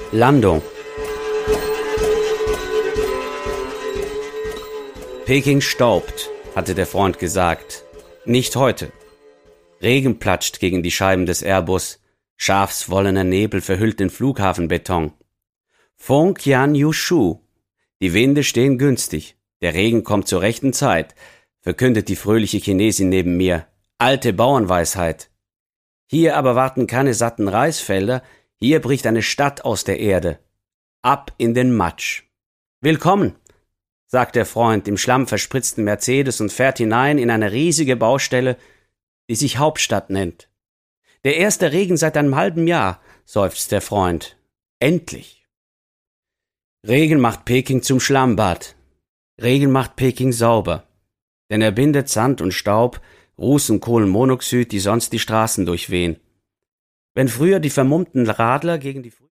Landung. Peking staubt, hatte der Freund gesagt. Nicht heute. Regen platscht gegen die Scheiben des Airbus. Schafswollener Nebel verhüllt den Flughafenbeton. Feng Qian Yushu. Die Winde stehen günstig. Der Regen kommt zur rechten Zeit, verkündet die fröhliche Chinesin neben mir. Alte Bauernweisheit. Hier aber warten keine satten Reisfelder, hier bricht eine Stadt aus der Erde. Ab in den Matsch. Willkommen, sagt der Freund im schlammverspritzten Mercedes und fährt hinein in eine riesige Baustelle, die sich Hauptstadt nennt. Der erste Regen seit einem halben Jahr, seufzt der Freund. Endlich. Regen macht Peking zum Schlammbad. Regen macht Peking sauber. Denn er bindet Sand und Staub, Ruß und Kohlenmonoxid, die sonst die Straßen durchwehen. Wenn früher die vermummten Radler gegen die